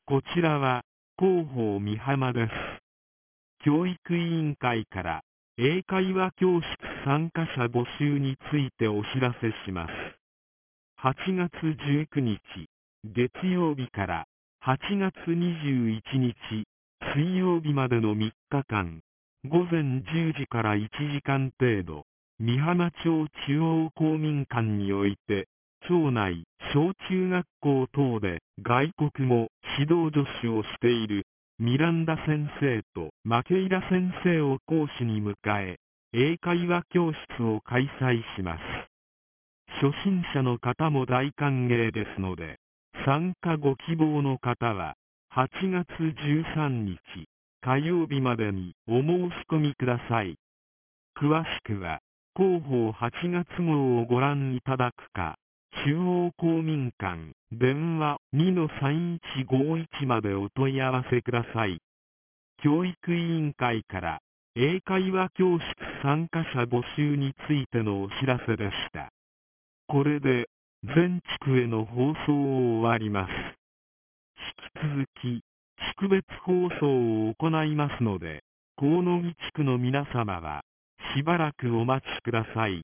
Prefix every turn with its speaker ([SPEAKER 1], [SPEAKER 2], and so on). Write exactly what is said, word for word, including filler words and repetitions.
[SPEAKER 1] こちらは、広報美浜です。教育委員会から、英会話教室参加者募集についてお知らせします。はちがつじゅうくにち、月曜日からはちがつにじゅういちにち、水曜日までのみっかかん、ごぜんじゅうじからいちじかん程度、美浜町中央公民館において、町内、小中学校等で外国語指導助手をしているミランダ先生とマケイラ先生を講師に迎え、英会話教室を開催します。初心者の方も大歓迎ですので、参加ご希望の方は、はちがつじゅうさんにち火曜日までにお申し込みください。詳しくは、広報はちがつ号をご覧いただくか、中央公民館、電話 にのさんいちごいち までお問い合わせください。教育委員会から、英会話教室参加者募集についてのお知らせでした。これで、全地区への放送を終わります。引き続き、地区別放送を行いますので、河野木地区の皆様は、しばらくお待ちください。